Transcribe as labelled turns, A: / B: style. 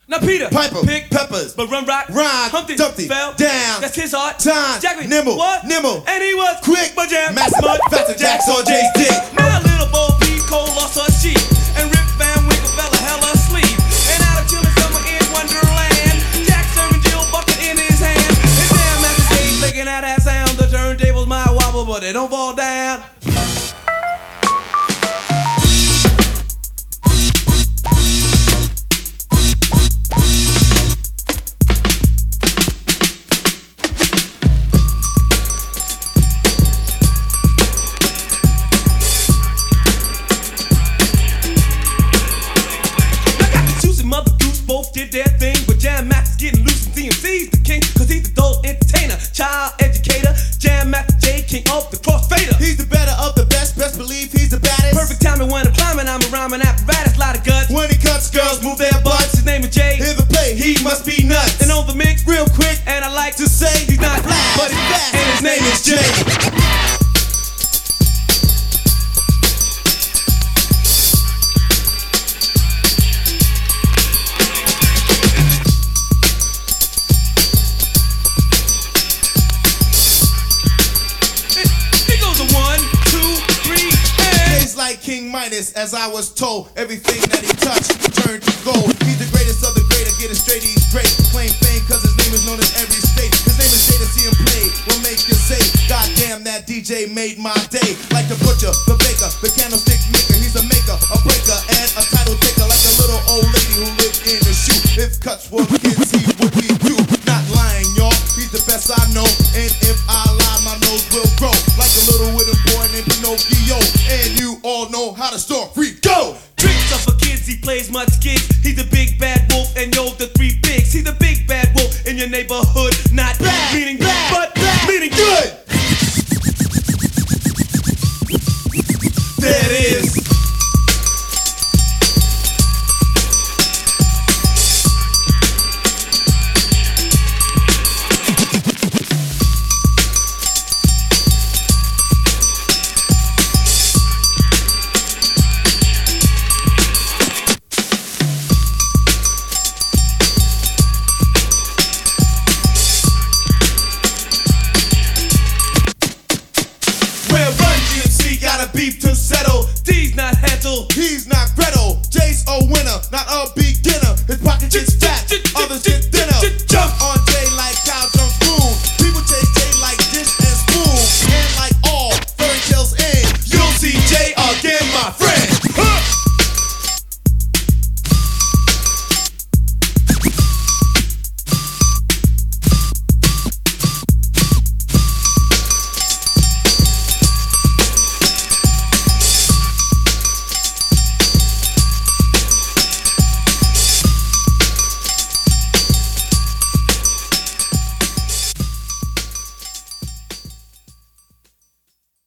A: Now Peter,
B: Piper,
A: pick
B: peppers,
A: but run rock,
B: rhyme,
A: Humpty,
B: Dumpty,
A: fell
B: down,
A: that's his heart.
B: time,
A: Jackie,
B: nimble,
A: what?
B: nimble,
A: and he was
B: quick,
A: but jam,
B: master,
A: mud,
B: faster, Jack's on Jay's dick.
A: Now little Bo Peep Cole lost her sheep, and Rip Van Winkle fell a hell asleep. And out of chilling summer in Wonderland, Jack serving Jill bucket in his hand. His damn master Jay's making that sound. The turntables might wobble, but they don't fall down. Both did their thing, but Jam Max is getting loose and DMC's the king, cause he's the adult entertainer, child educator, Jam Max J, king of the crossfader.
B: He's the better of the best, best believe he's the baddest.
A: Perfect timing when I'm climbing, I'm a rhyming apparatus, lot of guts.
B: When he cuts, girls move their butts.
A: His name is Jay,
B: Hear the play, he must be nuts.
A: and on the mix,
B: Real quick,
A: and I like
B: to say
A: he's not
B: flash,
A: but he's fast,
B: and his name is Jay. Like King Midas, as I was told, everything that he touched turned to gold. He's the greatest of the great, I get it straight, he's great. Claim fame cause his name is known in every state. His name is Jay, to see him play will make you say, God damn, that DJ made my day. Like the butcher, the baker, the candlestick maker. He's a maker, a breaker, and a title taker. Like a little old lady who lived in a shoe. If cuts were kids, he would be you. Not lying, y'all, he's the best I know. And if I lie, my nose will grow. Like a little wooden boy named Pinocchio. And you all know how to store free. Go!
A: Tricks are for kids, he plays much gigs. He's the big bad wolf, and yo, the three bigs. He's the big bad wolf in your neighborhood. Not bad, meaning bad, but bad, meaning good. There it is.
B: Beef to settle.
A: D's not Hansel,
B: he's not Gretel. Jay's a winner, not a beginner. His pocket gets